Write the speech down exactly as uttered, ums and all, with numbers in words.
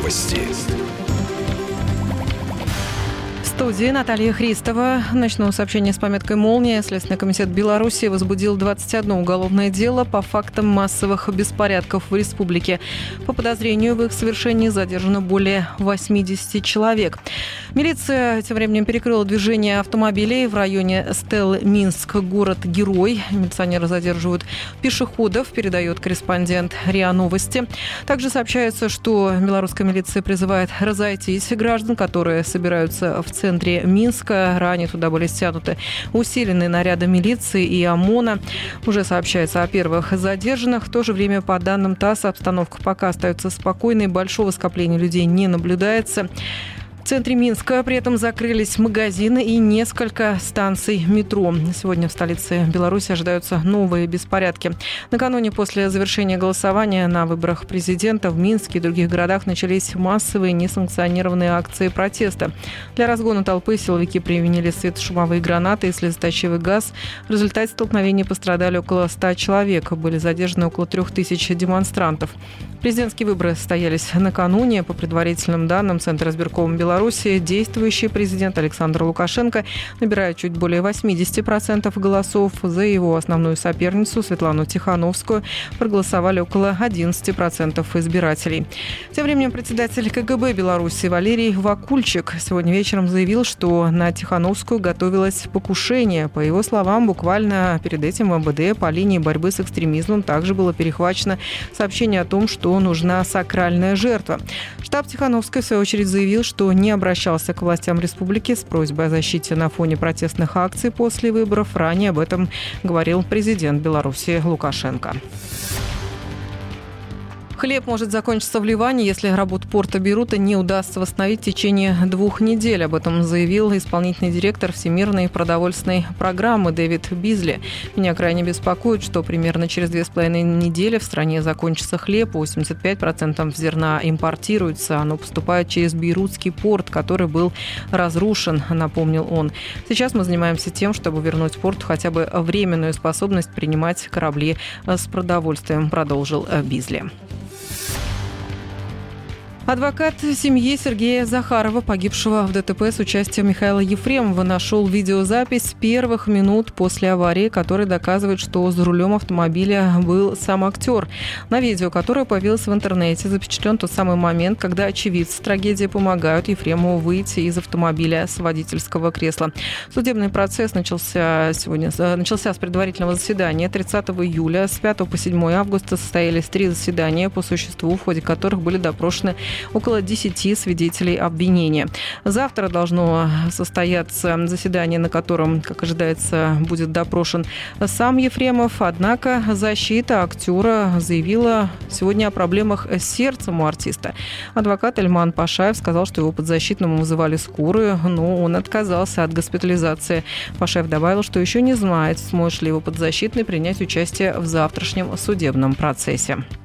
Новости. В студии Наталья Христова. Начну сообщение с пометкой «Молния». Следственный комитет Беларуси возбудил двадцать одно уголовное дело по фактам массовых беспорядков в республике. По подозрению в их совершении задержано более восемьдесят человек. Милиция тем временем перекрыла движение автомобилей в районе Стеллы Минск, город-герой. Милиционеры задерживают пешеходов, передает корреспондент РИА Новости. Также сообщается, что белорусская милиция призывает разойтись граждан, которые собираются в центре В центре Минска. Ранее туда были стянуты усиленные наряды милиции и ОМОНа. Уже сообщается о первых задержанных. В то же время, по данным ТАСС, обстановка пока остается спокойной. Большого скопления людей не наблюдается. В центре Минска при этом закрылись магазины и несколько станций метро. Сегодня в столице Беларуси ожидаются новые беспорядки. Накануне, после завершения голосования на выборах президента, в Минске и других городах начались массовые несанкционированные акции протеста. Для разгона толпы силовики применили светошумовые гранаты и слезоточивый газ. В результате столкновений пострадали около ста человек. Были задержаны около трех тысяч демонстрантов. Президентские выборы состоялись накануне. По предварительным данным Центра избиркома Беларуси, действующий президент Александр Лукашенко набирает чуть более восемьдесят процентов голосов. За его основную соперницу Светлану Тихановскую проголосовали около одиннадцать процентов избирателей. Тем временем председатель КГБ Беларуси Валерий Вакульчик сегодня вечером заявил, что на Тихановскую готовилось покушение. По его словам, буквально перед этим в МВД по линии борьбы с экстремизмом также было перехвачено сообщение о том, что нужна сакральная жертва. Штаб Тихановской, в свою очередь, заявил, что не обращался к властям республики с просьбой о защите на фоне протестных акций после выборов. Ранее об этом говорил президент Беларуси Лукашенко. Хлеб может закончиться в Ливане, если работу порта Бейрута не удастся восстановить в течение двух недель. Об этом заявил исполнительный директор Всемирной продовольственной программы Дэвид Бизли. Меня крайне беспокоит, что примерно через две с половиной недели в стране закончится хлеб. восемьдесят пять процентов зерна импортируется. Оно поступает через Бейрутский порт, который был разрушен, напомнил он. Сейчас мы занимаемся тем, чтобы вернуть порту хотя бы временную способность принимать корабли с продовольствием, продолжил Бизли. Адвокат семьи Сергея Захарова, погибшего в ДТП с участием Михаила Ефремова, нашел видеозапись первых минут после аварии, которая доказывает, что за рулем автомобиля был сам актер. На видео, которое появилось в интернете, запечатлен тот самый момент, когда очевидцы трагедии помогают Ефремову выйти из автомобиля с водительского кресла. Судебный процесс начался сегодня начался с предварительного заседания тридцатого июля. С пятого по седьмое августа состоялись три заседания по существу, в ходе которых были допрошены около десяти свидетелей обвинения. Завтра должно состояться заседание, на котором, как ожидается, будет допрошен сам Ефремов. Однако защита актера заявила сегодня о проблемах с сердцем у артиста. Адвокат Эльман Пашаев сказал, что его подзащитному вызывали скорую, но он отказался от госпитализации. Пашаев добавил, что еще не знает, сможет ли его подзащитный принять участие в завтрашнем судебном процессе.